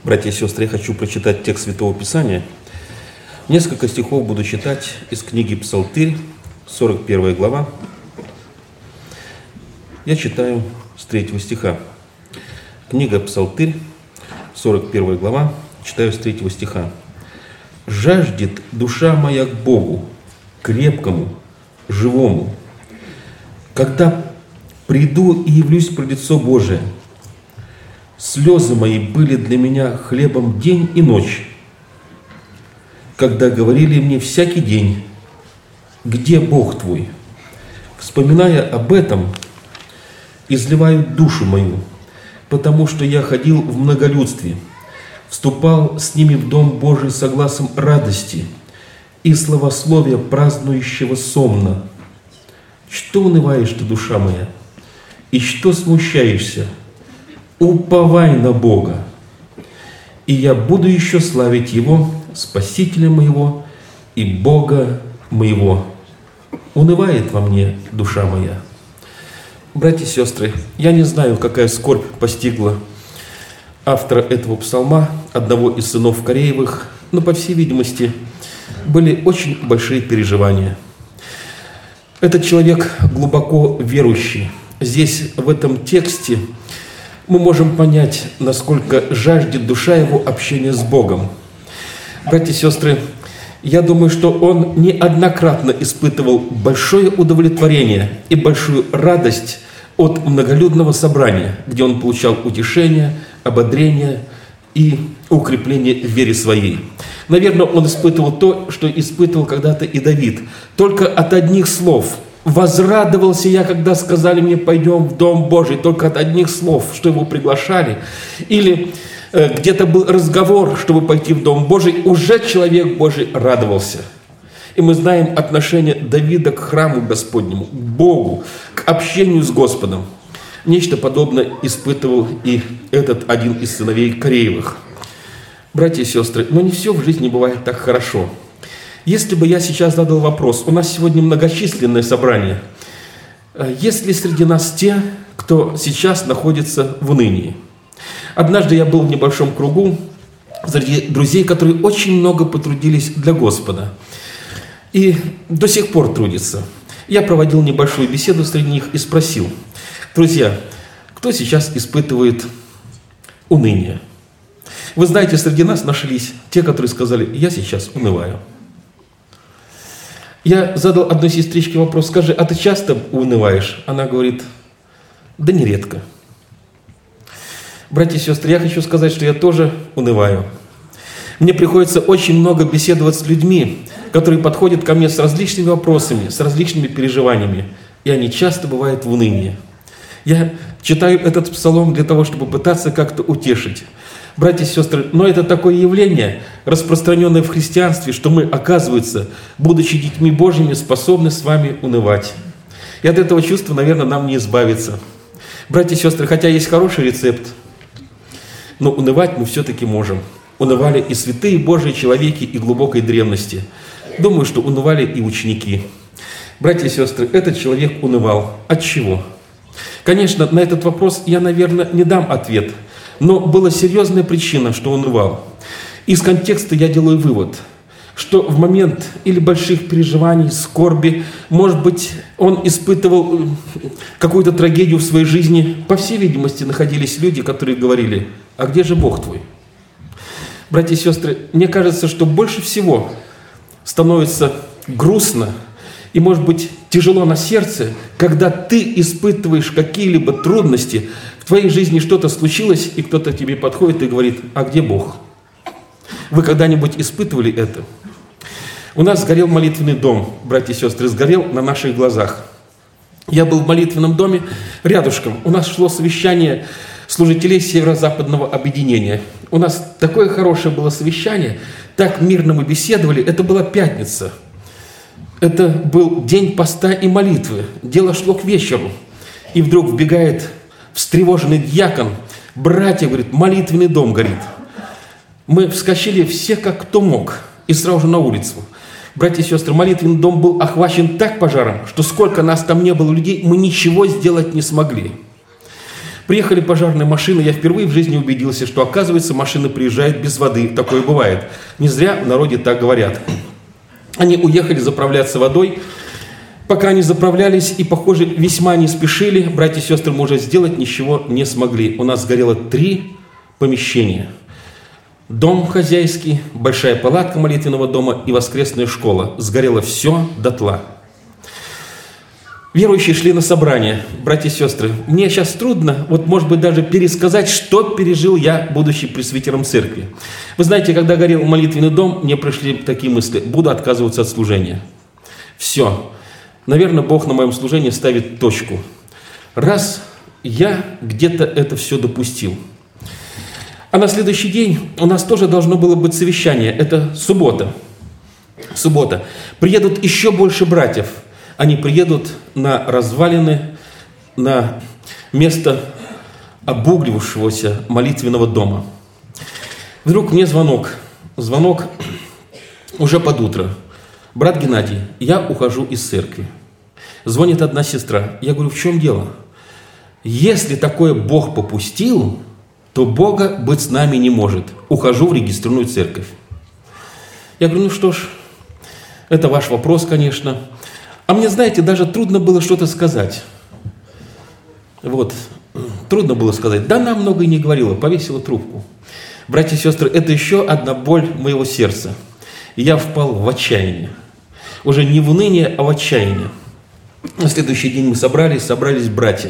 Братья и сестры, я хочу прочитать текст Святого Писания. Несколько стихов буду читать из книги Псалтырь, 41 глава. Я читаю с 3 стиха. Книга Псалтырь, 41 глава, читаю с 3 стиха. «Жаждет душа моя к Богу, крепкому, живому, когда приду и явлюсь пред лицо Божие. Слезы мои были для меня хлебом день и ночь, когда говорили мне всякий день: где Бог твой? Вспоминая об этом, изливаю душу мою, потому что я ходил в многолюдстве, вступал с ними в дом Божий со гласом радости и славословия празднующего сомна. Что унываешь ты, душа моя, и что смущаешься? Уповай на Бога, и я буду еще славить Его, Спасителя моего и Бога моего. Унывает во мне душа моя». Братья и сестры, я не знаю, какая скорбь постигла автора этого псалма, одного из сынов Кореевых, но, по всей видимости, были очень большие переживания. Этот человек глубоко верующий. Здесь, в этом тексте, мы можем понять, насколько жаждет душа его общения с Богом. Братья и сестры, я думаю, что он неоднократно испытывал большое удовлетворение и большую радость от многолюдного собрания, где он получал утешение, ободрение и укрепление в вере своей. Наверное, он испытывал то, что испытывал когда-то и Давид. Только от одних слов: «Возрадовался я, когда сказали мне: пойдем в Дом Божий», только от одних слов, что его приглашали. Или где-то был разговор, чтобы пойти в Дом Божий, уже человек Божий радовался. И мы знаем отношение Давида к храму Господнему, к Богу, к общению с Господом. Нечто подобное испытывал и этот один из сыновей Кореевых. Братья и сестры, но не все в жизни бывает так хорошо. Если бы я сейчас задал вопрос, у нас сегодня многочисленное собрание, есть ли среди нас те, кто сейчас находится в унынии? Однажды я был в небольшом кругу среди друзей, которые очень много потрудились для Господа и до сих пор трудятся. Я проводил небольшую беседу среди них и спросил: друзья, кто сейчас испытывает уныние? Вы знаете, среди нас нашлись те, которые сказали: я сейчас унываю. Я задал одной сестричке вопрос: скажи, а ты часто унываешь? Она говорит: да нередко. Братья и сестры, я хочу сказать, что я тоже унываю. Мне приходится очень много беседовать с людьми, которые подходят ко мне с различными вопросами, с различными переживаниями, и они часто бывают в унынии. Я читаю этот псалом для того, чтобы пытаться как-то утешить. Братья и сестры, но это такое явление, распространенное в христианстве, что мы, оказывается, будучи детьми Божьими, способны с вами унывать. И от этого чувства, наверное, нам не избавиться. Братья и сестры, хотя есть хороший рецепт, но унывать мы все-таки можем. Унывали и святые Божьи человеки и глубокой древности. Думаю, что унывали и ученики. Братья и сестры, этот человек унывал. От чего? Конечно, на этот вопрос я, наверное, не дам ответ. Но была серьезная причина, что он унывал. Из контекста я делаю вывод, что в момент или больших переживаний, скорби, может быть, он испытывал какую-то трагедию в своей жизни. По всей видимости, находились люди, которые говорили: а где же Бог твой? Братья и сестры, мне кажется, что больше всего становится грустно и, может быть, тяжело на сердце, когда ты испытываешь какие-либо трудности, в твоей жизни что-то случилось, и кто-то к тебе подходит и говорит: а где Бог? Вы когда-нибудь испытывали это? У нас сгорел молитвенный дом, братья и сестры, сгорел на наших глазах. Я был в молитвенном доме рядышком. У нас шло совещание служителей Северо-Западного объединения. У нас такое хорошее было совещание, так мирно мы беседовали. Это была пятница. Это был день поста и молитвы. Дело шло к вечеру. И вдруг вбегает встревоженный дьякон: братья, говорит, молитвенный дом горит. Мы вскочили все, как кто мог, и сразу же на улицу. Братья и сестры, молитвенный дом был охвачен так пожаром, что сколько нас там не было людей, мы ничего сделать не смогли. Приехали пожарные машины, я впервые в жизни убедился, что, оказывается, машина приезжает без воды. Такое бывает. Не зря в народе так говорят. Они уехали заправляться водой. Пока они заправлялись и, похоже, весьма не спешили, братья и сестры, мы уже сделать ничего не смогли. У нас сгорело 3 помещения. Дом хозяйский, большая палатка молитвенного дома и воскресная школа. Сгорело все дотла. Верующие шли на собрание, братья и сестры. Мне сейчас трудно, может быть, даже пересказать, что пережил я, будучи пресвитером церкви. Вы знаете, когда горел молитвенный дом, мне пришли такие мысли: буду отказываться от служения. Все. Наверное, Бог на моем служении ставит точку. Раз я где-то это все допустил. А на следующий день у нас тоже должно было быть совещание. Это суббота. Суббота. Приедут еще больше братьев. Они приедут на развалины, на место обуглившегося молитвенного дома. Вдруг мне звонок. Звонок уже под утро. Брат Геннадий, я ухожу из церкви. Звонит одна сестра. Я говорю, в чем дело? Если такое Бог попустил, то Бога быть с нами не может. Ухожу в регистрированную церковь. Я говорю, ну что ж, это ваш вопрос, конечно. А мне, знаете, даже трудно было что-то сказать. Трудно было сказать. Да, она много и не говорила, повесила трубку. Братья и сестры, это еще одна боль моего сердца. Я впал в отчаяние. Уже не в уныние, а в отчаяние. На следующий день мы собрались братья.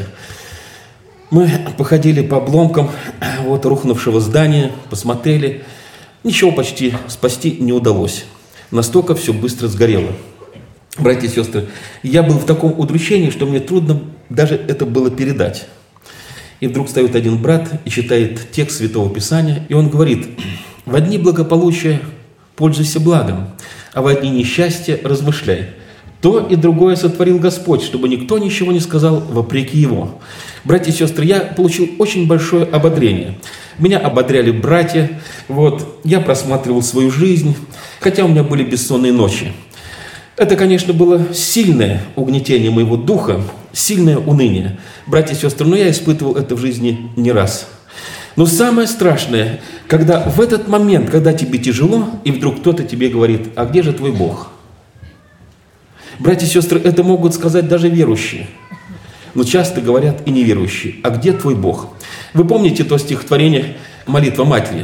Мы походили по обломкам рухнувшего здания, посмотрели. Ничего почти спасти не удалось. Настолько все быстро сгорело. Братья и сестры, я был в таком удручении, что мне трудно даже это было передать. И вдруг встает один брат и читает текст Святого Писания, и он говорит: «В дни благополучия пользуйся благом, а в дни несчастья размышляй. То и другое сотворил Господь, чтобы никто ничего не сказал вопреки Его». Братья и сестры, я получил очень большое ободрение. Меня ободряли братья, я просматривал свою жизнь, хотя у меня были бессонные ночи. Это, конечно, было сильное угнетение моего духа, сильное уныние. Братья и сестры, но я испытывал это в жизни не раз. Но самое страшное, когда в этот момент, когда тебе тяжело, и вдруг кто-то тебе говорит: а где же твой Бог? Братья и сестры, это могут сказать даже верующие, но часто говорят и неверующие: а где твой Бог? Вы помните то стихотворение «Молитва матери»?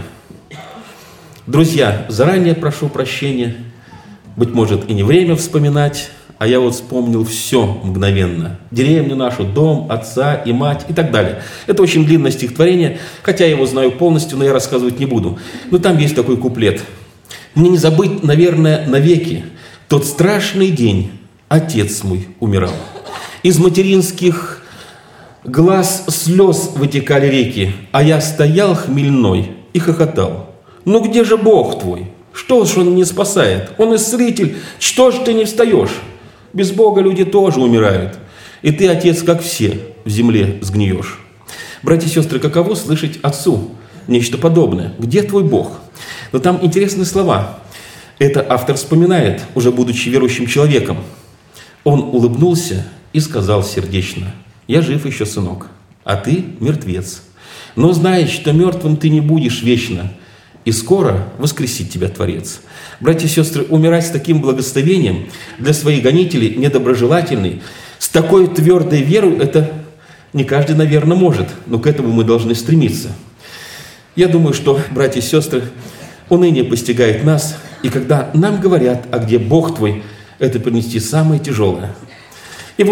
Друзья, заранее прошу прощения, быть может, и не время вспоминать, а я вспомнил все мгновенно. Деревню нашу, дом, отца и мать и так далее. Это очень длинное стихотворение, хотя я его знаю полностью, но я рассказывать не буду. Но там есть такой куплет. «Мне не забыть, наверное, навеки тот страшный день отец мой умирал. Из материнских глаз слез вытекали реки, а я стоял хмельной и хохотал. Ну где же Бог твой? Что ж он не спасает? Он исцелитель. Что ж ты не встаешь? Без Бога люди тоже умирают. И ты, отец, как все, в земле сгниешь». Братья и сестры, каково слышать отцу нечто подобное? Где твой Бог? Но там интересные слова. Это автор вспоминает, уже будучи верующим человеком. Он улыбнулся и сказал сердечно: «Я жив еще, сынок, а ты мертвец. Но знай, что мертвым ты не будешь вечно, и скоро воскресит тебя Творец». Братья и сестры, умирать с таким благословением для своих гонителей, недоброжелательный, с такой твердой верой, это не каждый, наверное, может, но к этому мы должны стремиться. Я думаю, что, братья и сестры, уныние постигает нас, и когда нам говорят: а где Бог твой, это принести самое тяжелое. И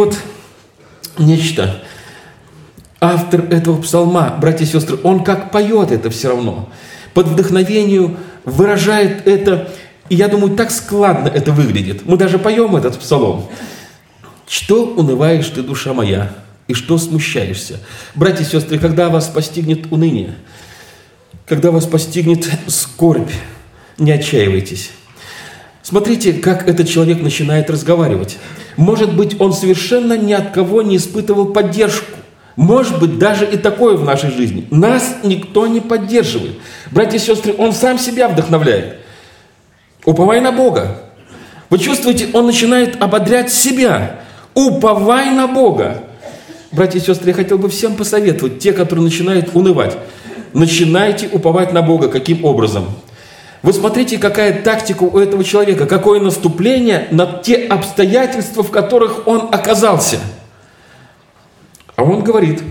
нечто. Автор этого псалма, братья и сестры, он как поет это все равно. Под вдохновением выражает это, и я думаю, так складно это выглядит. Мы даже поем этот псалом. «Что унываешь ты, душа моя, и что смущаешься?» Братья и сестры, когда вас постигнет уныние, когда вас постигнет скорбь, не отчаивайтесь. Смотрите, как этот человек начинает разговаривать. Может быть, он совершенно ни от кого не испытывал поддержку. Может быть, даже и такое в нашей жизни. Нас никто не поддерживает. Братья и сестры, он сам себя вдохновляет. Уповай на Бога. Вы чувствуете, он начинает ободрять себя. Уповай на Бога. Братья и сестры, я хотел бы всем посоветовать, те, которые начинают унывать, начинайте уповать на Бога. Каким образом? Вы смотрите, какая тактика у этого человека, какое наступление на те обстоятельства, в которых он оказался. А он говорит: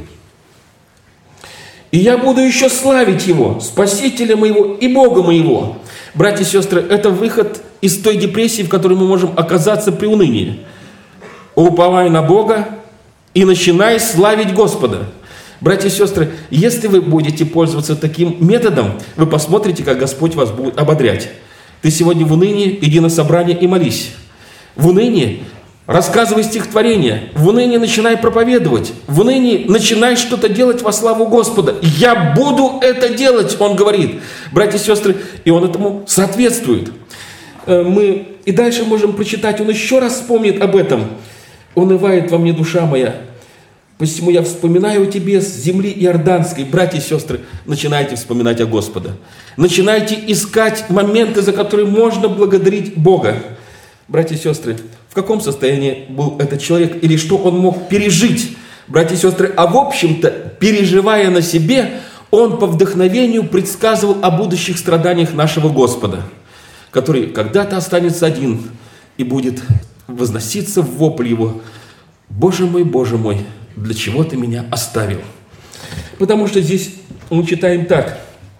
«И я буду еще славить Его, Спасителя моего и Бога моего». Братья и сестры, это выход из той депрессии, в которой мы можем оказаться при унынии. Уповай на Бога и начинай славить Господа. Братья и сестры, если вы будете пользоваться таким методом, вы посмотрите, как Господь вас будет ободрять. Ты сегодня в унынии, иди на собрание и молись. В унынии рассказывай стихотворения. В унынии начинай проповедовать. В унынии начинай что-то делать во славу Господа. Я буду это делать, он говорит. Братья и сестры, и он этому соответствует. Мы и дальше можем прочитать, он еще раз вспомнит об этом. «Унывает во мне душа моя, посему я вспоминаю о тебе с земли иорданской». Братья и сестры, начинайте вспоминать о Господа. Начинайте искать моменты, за которые можно благодарить Бога. Братья и сестры, в каком состоянии был этот человек или что он мог пережить? Братья и сестры, а в общем-то, переживая на себе, он по вдохновению предсказывал о будущих страданиях нашего Господа, который когда-то останется один и будет возноситься в вопль его: Боже мой, для чего ты меня оставил?» Потому что здесь мы читаем так: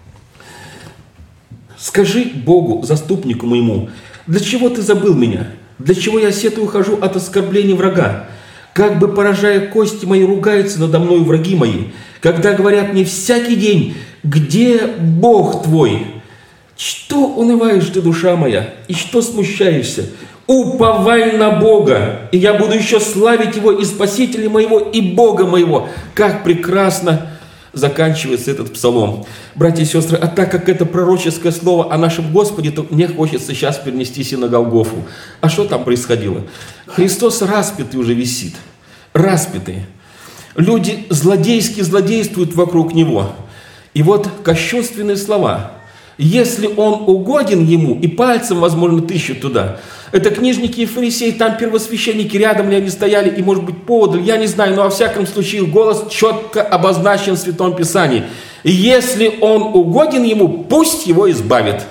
«Скажи Богу, заступнику моему, для чего ты забыл меня? Для чего я сетую хожу от оскорблений врага? Как бы, поражая кости мои, ругаются надо мною враги мои, когда говорят мне всякий день: где Бог твой? Что унываешь ты, душа моя, и что смущаешься? Уповай на Бога, и я буду еще славить Его, и Спасителя моего, и Бога моего». Как прекрасно заканчивается этот псалом. Братья и сестры, а так как это пророческое слово о нашем Господе, то мне хочется сейчас перенестись и на Голгофу. А что там происходило? Христос распятый уже висит. Распятый. Люди злодейски злодействуют вокруг Него. И вот кощунственные слова. Если Он угоден Ему, и пальцем, возможно, тыщут туда. Это книжники и фарисеи, там первосвященники, рядом ли они стояли, и, может быть, поодаль, я не знаю, но во всяком случае голос четко обозначен в Святом Писании. Если Он угоден Ему, пусть Его избавит.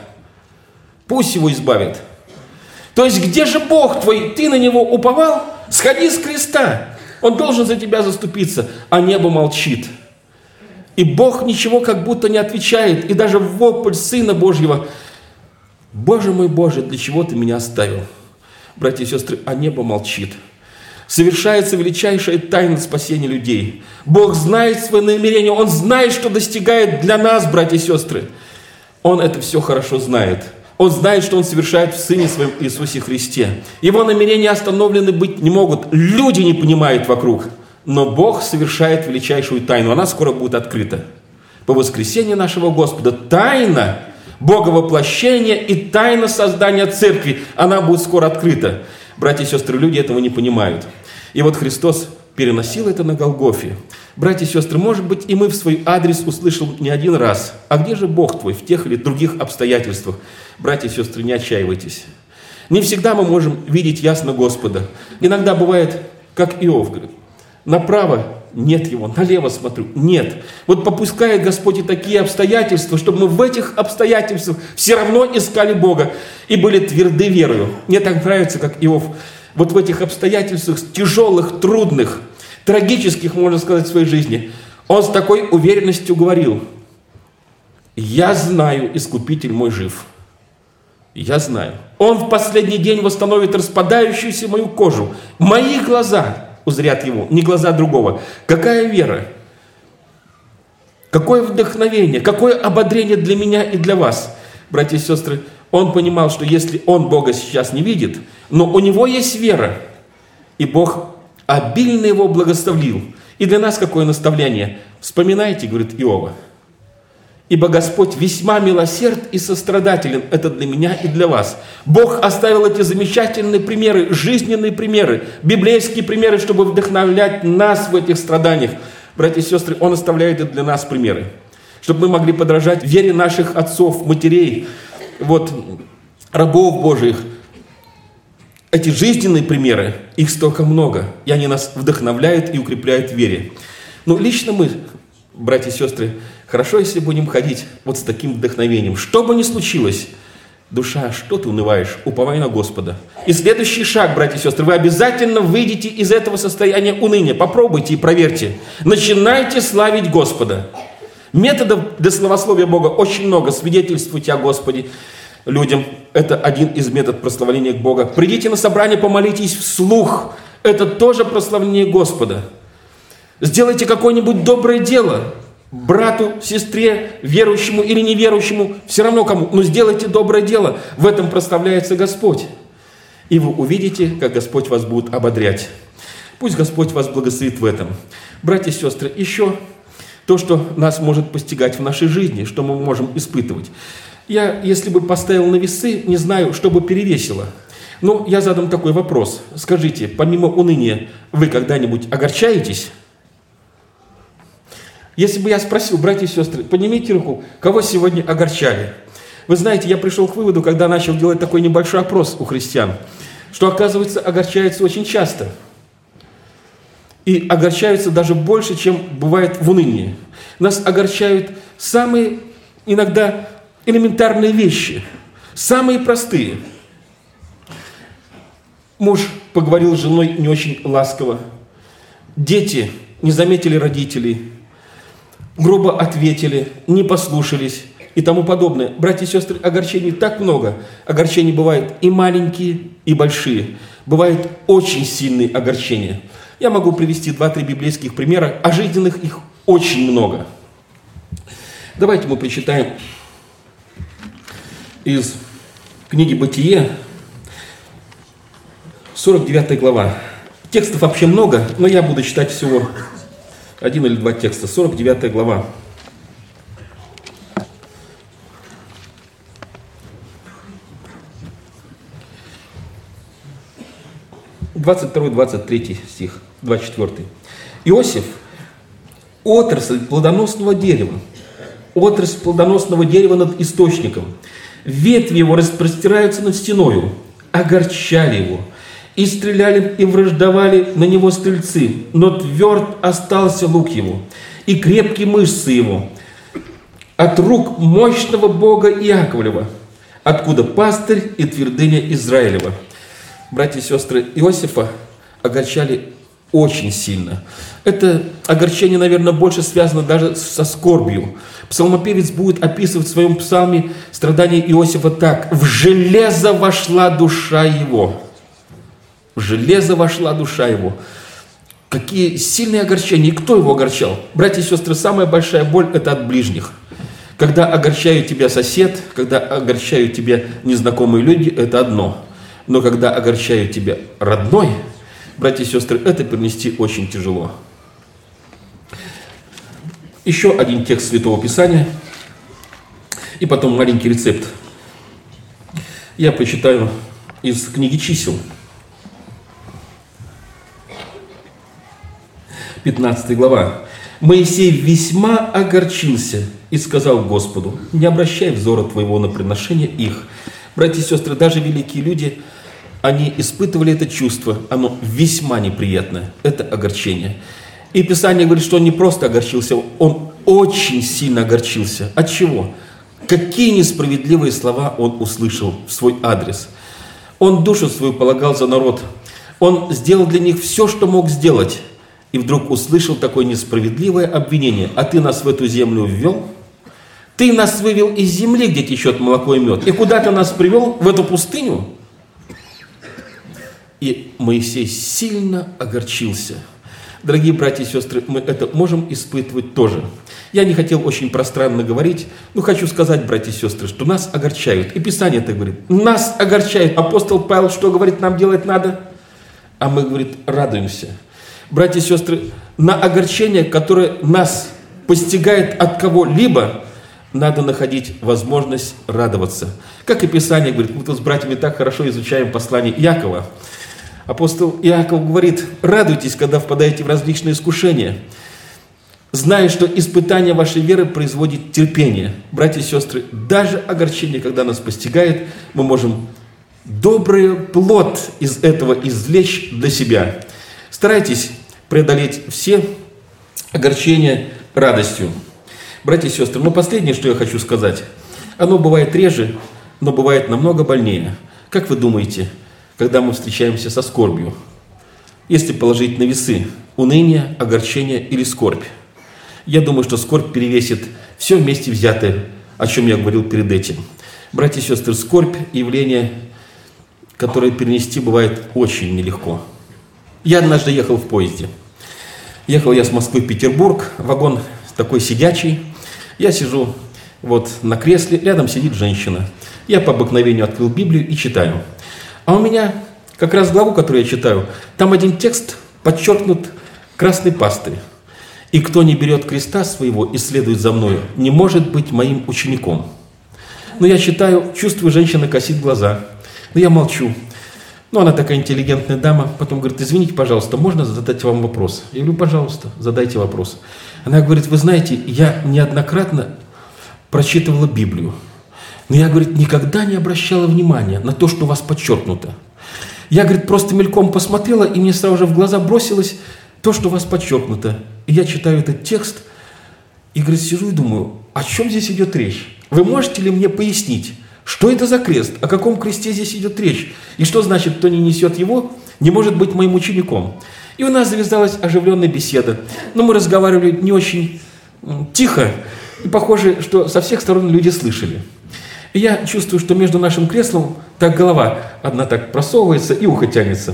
Пусть Его избавит. То есть, где же Бог твой? Ты на Него уповал? Сходи с креста. Он должен за тебя заступиться, а небо молчит. И Бог ничего как будто не отвечает. И даже вопль Сына Божьего: «Боже мой, Боже, для чего ты меня оставил?» Братья и сестры, а небо молчит. Совершается величайшая тайна спасения людей. Бог знает свои намерения, Он знает, что достигает для нас, братья и сестры. Он это все хорошо знает. Он знает, что Он совершает в Сыне Своем Иисусе Христе. Его намерения остановлены быть не могут. Люди не понимают вокруг. Но Бог совершает величайшую тайну. Она скоро будет открыта. По воскресению нашего Господа тайна Бога воплощения и тайна создания церкви, она будет скоро открыта. Братья и сестры, люди этого не понимают. И вот Христос переносил это на Голгофе. Братья и сестры, может быть, и мы в свой адрес услышим не один раз: а где же Бог твой в тех или других обстоятельствах? Братья и сестры, не отчаивайтесь. Не всегда мы можем видеть ясно Господа. Иногда бывает, как Иов говорит: направо нет Его, налево смотрю, нет. Вот попускает Господь и такие обстоятельства, чтобы мы в этих обстоятельствах все равно искали Бога и были тверды верою. Мне так нравится, как Иов вот в этих обстоятельствах тяжелых, трудных, трагических, можно сказать, в своей жизни, он с такой уверенностью говорил: «Я знаю, Искупитель мой жив. Я знаю. Он в последний день восстановит распадающуюся мою кожу. Мои глаза узрят Его, не глаза другого». Какая вера! Какое вдохновение! Какое ободрение для меня и для вас! Братья и сестры, он понимал, что если он Бога сейчас не видит, но у него есть вера, и Бог обильно его благословил. И для нас какое наставление? Вспоминайте, говорит Иова: «Ибо Господь весьма милосерд и сострадателен». Это для меня и для вас. Бог оставил эти замечательные примеры, жизненные примеры, библейские примеры, чтобы вдохновлять нас в этих страданиях. Братья и сестры, Он оставляет и для нас примеры, чтобы мы могли подражать вере наших отцов, матерей, рабов Божьих. эти жизненные примеры, их столько много, и они нас вдохновляют и укрепляют в вере. Но лично мы, братья и сестры, хорошо, если будем ходить вот с таким вдохновением. Что бы ни случилось, душа, что ты унываешь? Уповай на Господа. И следующий шаг, братья и сестры, вы обязательно выйдете из этого состояния уныния. Попробуйте и проверьте. Начинайте славить Господа. Методов для славословия Бога очень много. Свидетельствуйте о Господе людям. Это один из методов прославления Бога. Придите на собрание, помолитесь вслух. Это тоже прославление Господа. Сделайте какое-нибудь доброе дело. Брату, сестре, верующему или неверующему, все равно кому, но сделайте доброе дело. В этом прославляется Господь. И вы увидите, как Господь вас будет ободрять. Пусть Господь вас благословит в этом. Братья и сестры, еще то, что нас может постигать в нашей жизни, что мы можем испытывать. Я, если бы поставил на весы, не знаю, что бы перевесило. Но я задам такой вопрос. Скажите, помимо уныния, вы когда-нибудь огорчаетесь? Если бы я спросил, братья и сестры, поднимите руку, кого сегодня огорчали? Вы знаете, я пришел к выводу, когда начал делать такой небольшой опрос у христиан, что, оказывается, огорчаются очень часто. И огорчаются даже больше, чем бывает в унынии. Нас огорчают самые иногда элементарные вещи, самые простые. Муж поговорил с женой не очень ласково. Дети не заметили родителей. Грубо ответили, не послушались и тому подобное. Братья и сестры, огорчений так много. Огорчений бывают и маленькие, и большие. Бывают очень сильные огорчения. Я могу привести 2-3 библейских примера, а жизненных их очень много. Давайте мы прочитаем из книги «Бытие», 49 глава. Текстов вообще много, но я буду читать всего 1 или 2 текста. 49 глава. 22-23 стих, 24. Иосиф – отрасль плодоносного дерева. Отрасль плодоносного дерева над источником. Ветви его распростираются над стеною. Огорчали его. И стреляли, и враждовали на него стрельцы, но тверд остался лук его, и крепкие мышцы его, от рук мощного Бога Иаковлева, откуда пастырь и твердыня Израилева. Братья и сестры, Иосифа огорчали очень сильно. Это огорчение, наверное, больше связано даже со скорбью. Псалмопевец будет описывать в своем псалме страдания Иосифа так: «В железо вошла душа его». В железо вошла душа его. Какие сильные огорчения. И кто его огорчал? Братья и сестры, самая большая боль – это от ближних. Когда огорчают тебя сосед, когда огорчают тебя незнакомые люди – это одно. Но когда огорчают тебя родной, братья и сестры, это перенести очень тяжело. Еще один текст Святого Писания. И потом маленький рецепт. Я прочитаю из книги «Чисел». 15 глава. «Моисей весьма огорчился и сказал Господу: не обращай взора твоего на приношение их». Братья и сестры, даже великие люди, они испытывали это чувство, оно весьма неприятное, это огорчение. И Писание говорит, что он не просто огорчился, он очень сильно огорчился. От чего? Какие несправедливые слова он услышал в свой адрес. Он душу свою полагал за народ, он сделал для них все, что мог сделать. И вдруг услышал такое несправедливое обвинение: а ты нас в эту землю ввел? Ты нас вывел из земли, где течет молоко и мед. И куда ты нас привел? В эту пустыню? И Моисей сильно огорчился. Дорогие братья и сестры, мы это можем испытывать тоже. Я не хотел очень пространно говорить, но хочу сказать, братья и сестры, что нас огорчают. И Писание это говорит. Нас огорчают. Апостол Павел что говорит, нам делать надо? А мы, говорит, радуемся. Братья и сестры, на огорчение, которое нас постигает от кого-либо, надо находить возможность радоваться. Как и Писание говорит, мы тут с братьями так хорошо изучаем послание Иакова. Апостол Иаков говорит: радуйтесь, когда впадаете в различные искушения, зная, что испытание вашей веры производит терпение. Братья и сестры, даже огорчение, когда нас постигает, мы можем добрый плод из этого извлечь для себя. Старайтесь преодолеть все огорчения радостью. Братья и сестры, последнее, что я хочу сказать, оно бывает реже, но бывает намного больнее. Как вы думаете, когда мы встречаемся со скорбью? Если положить на весы уныние, огорчение или скорбь, я думаю, что скорбь перевесит все вместе взятое, о чем я говорил перед этим. Братья и сестры, скорбь – явление, которое перенести бывает очень нелегко. Я однажды ехал в поезде. Ехал я с Москвы в Петербург, вагон такой сидячий. Я сижу на кресле, рядом сидит женщина. Я по обыкновению открыл Библию и читаю. А у меня как раз главу, которую я читаю, там один текст подчеркнут красной пастой. «И кто не берет креста своего и следует за мною, не может быть моим учеником». Но я читаю, чувствую, женщина косит глаза. Но я молчу. Она такая интеллигентная дама. Потом говорит: извините, пожалуйста, можно задать вам вопрос? Я говорю: пожалуйста, задайте вопрос. Она говорит: вы знаете, я неоднократно прочитывала Библию. Но я, говорит, никогда не обращала внимания на то, что у вас подчеркнуто. Я, говорит, просто мельком посмотрела, и мне сразу же в глаза бросилось то, что у вас подчеркнуто. И я читаю этот текст, и, говорит, сижу и думаю: о чем здесь идет речь? Вы можете ли мне пояснить, что это за крест? О каком кресте здесь идет речь? И что значит, кто не несет его, не может быть моим учеником? И у нас завязалась оживленная беседа. Но мы разговаривали не очень тихо, и похоже, что со всех сторон люди слышали. И я чувствую, что между нашим креслом так голова одна так просовывается и ухо тянется.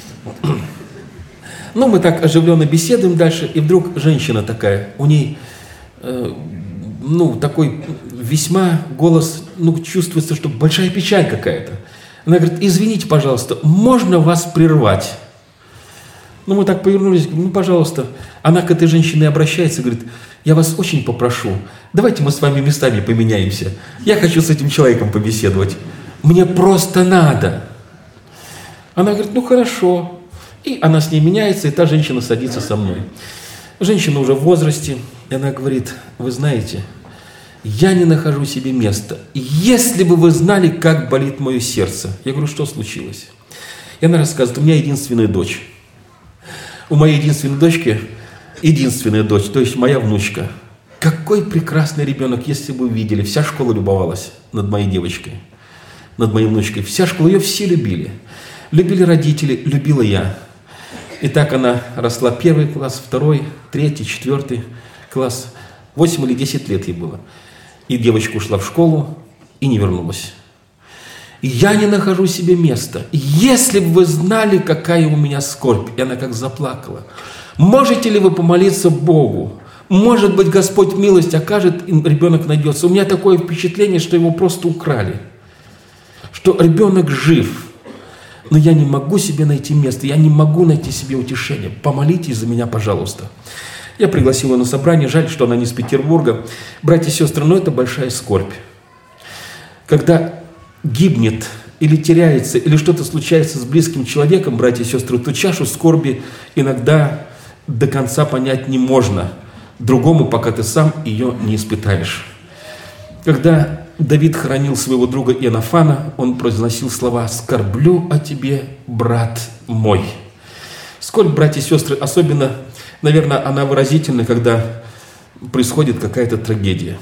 Мы так оживленно беседуем дальше, и вдруг женщина такая, у ней такой весьма голос, чувствуется, что большая печаль какая-то. Она говорит: извините, пожалуйста, можно вас прервать? Мы так повернулись, пожалуйста. Она к этой женщине обращается, говорит: я вас очень попрошу, давайте мы с вами местами поменяемся. Я хочу с этим человеком побеседовать. Мне просто надо. Она говорит: хорошо. И она с ней меняется, и та женщина садится со мной. Женщина уже в возрасте, и она говорит: вы знаете, я не нахожу себе места. Если бы вы знали, как болит мое сердце. Я говорю: что случилось? И она рассказывает: у меня единственная дочь. У моей единственной дочки, единственная дочь, то есть моя внучка. Какой прекрасный ребенок, если бы вы видели. Вся школа любовалась над моей девочкой, над моей внучкой. Вся школа, ее все любили. Любили родители, любила я. И так она росла: 1 класс, 2, 3, 4 класс. 8 или 10 лет ей было. И девочка ушла в школу и не вернулась. И я не нахожу себе места. Если бы вы знали, какая у меня скорбь. И она как заплакала. Можете ли вы помолиться Богу? Может быть, Господь милость окажет, и ребенок найдется. У меня такое впечатление, что его просто украли. Что ребенок жив. Но я не могу себе найти место. Я не могу найти себе утешение. Помолитесь за меня, пожалуйста. Я пригласил ее на собрание. Жаль, что она не из Петербурга. Братья и сестры, но это большая скорбь. Когда гибнет или теряется, или что-то случается с близким человеком, братья и сестры, то чашу скорби иногда до конца понять не можно. Другому, пока ты сам ее не испытаешь. Когда Давид хоронил своего друга Иоаннафана, он произносил слова: «Скорблю о тебе, брат мой». Скорбь, братья и сестры, особенно, наверное, она выразительна, когда происходит какая-то трагедия.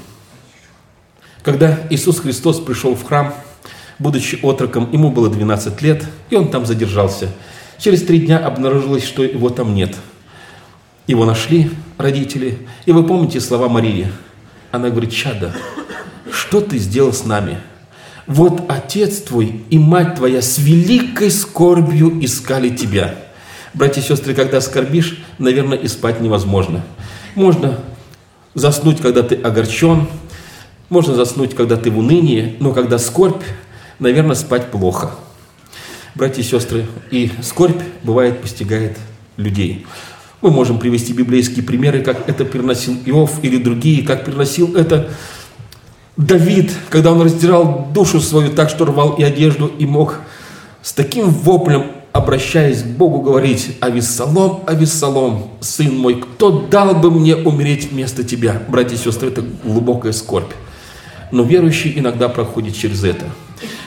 Когда Иисус Христос пришел в храм, будучи отроком, ему было 12 лет, и он там задержался. Через 3 дня обнаружилось, что его там нет. Его нашли родители. И вы помните слова Марии? Она говорит: «Чадо, что ты сделал с нами? Вот отец твой и мать твоя с великой скорбью искали тебя». Братья и сестры, когда скорбишь, наверное, и спать невозможно. Можно заснуть, когда ты огорчен, можно заснуть, когда ты в унынии, но когда скорбь, наверное, спать плохо. Братья и сестры, и скорбь, бывает, постигает людей. Мы можем привести библейские примеры, как это переносил Иов или другие, как переносил это Давид, когда он раздирал душу свою так, что рвал и одежду, и мог с таким воплем, обращаясь к Богу, говорить: «Авессалом, Авессалом, сын мой, кто дал бы мне умереть вместо тебя?» Братья и сестры, это глубокая скорбь. Но верующий иногда проходит через это.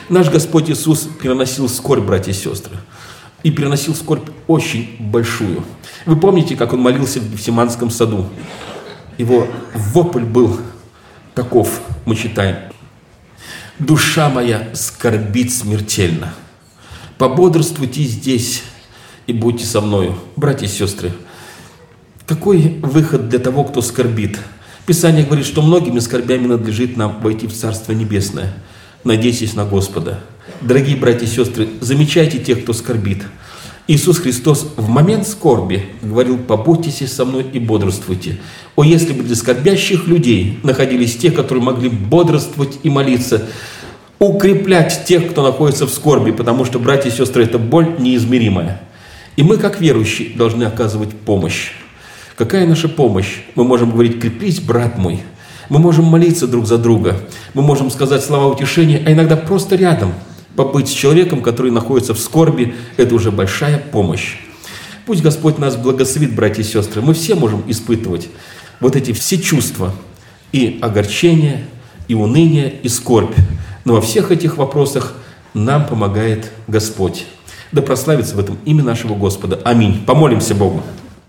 Наш Господь Иисус переносил скорбь, братья и сестры. И переносил скорбь очень большую. Вы помните, как Он молился в Гефсиманском саду? Его вопль был таков, мы читаем. «Душа моя скорбит смертельно. Пободрствуйте здесь и будьте со мною». Братья и сестры, какой выход для того, кто скорбит? Писание говорит, что многими скорбями надлежит нам войти в Царство Небесное. Надейтесь на Господа. Дорогие братья и сестры, замечайте тех, кто скорбит. Иисус Христос в момент скорби говорил: «Побудьтесь со мной и бодрствуйте». О, если бы для скорбящих людей находились те, которые могли бодрствовать и молиться, укреплять тех, кто находится в скорби, потому что, братья и сестры, это боль неизмеримая. И мы, как верующие, должны оказывать помощь. Какая наша помощь? Мы можем говорить: «Крепись, брат мой». Мы можем молиться друг за друга. Мы можем сказать слова утешения, а иногда просто рядом побыть с человеком, который находится в скорби. Это уже большая помощь. Пусть Господь нас благословит, братья и сестры. Мы все можем испытывать вот эти все чувства. И огорчение, и уныние, и скорбь. Но во всех этих вопросах нам помогает Господь. Да прославится в этом имя нашего Господа. Аминь. Помолимся Богу.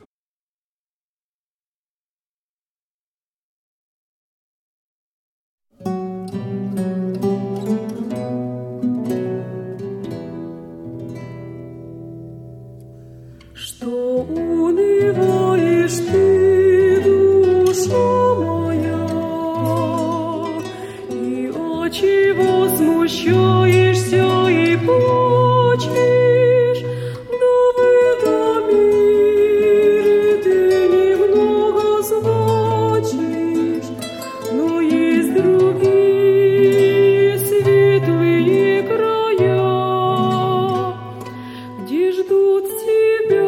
Что унываешь ты, душа моя, и отчего смущаешься и плачешь? Да в этом мире ты немного значишь, но есть другие светлые края, где ждут тебя.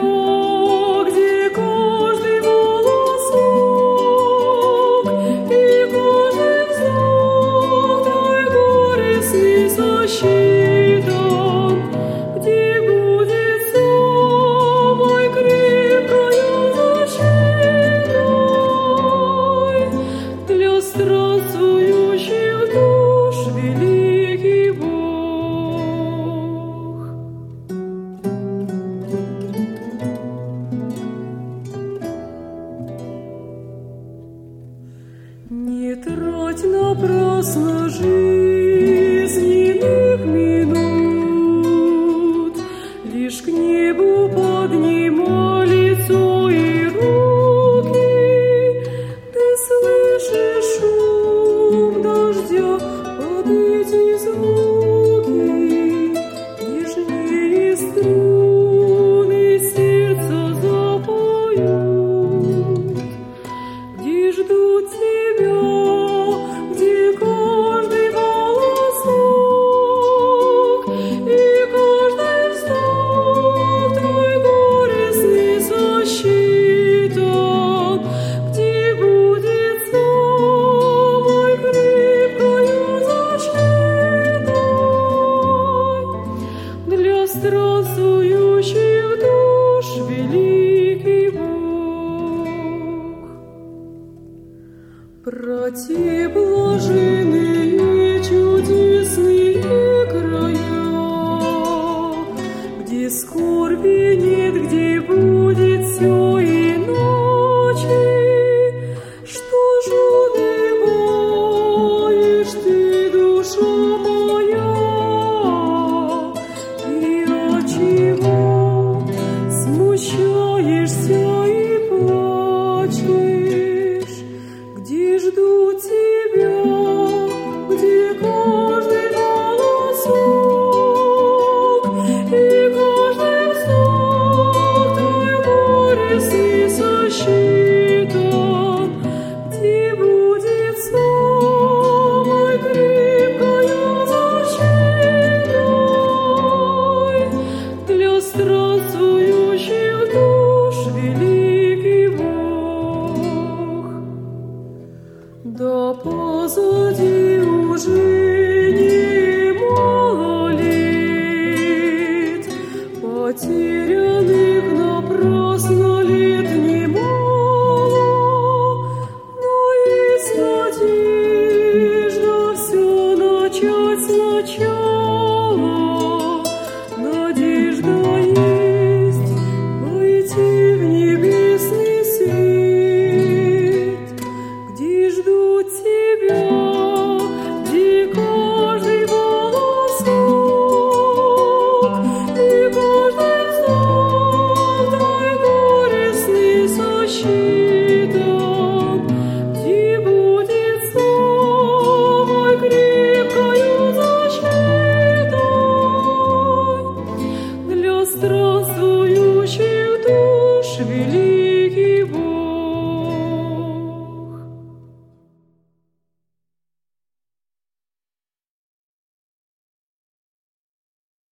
Не трать напрасно жизненных минут, лишь к небу поднимай лицо и руки. Ты слышишь шум дождя под эти звуки, нежнее струны сердца запоют, где ждут тебя. Странствующих душ великий Бог. Братья блаженные чудесные края, где скорби нет, где будет все иначе. Что же унываешь ты, душа моя? Смущаешься и плачешь, где ждут тебя, где каждый голосок и каждый вздох твой горестный сосчитан, где будет самой крепкою защитой для странствующих душ великий Бог. Да позади уже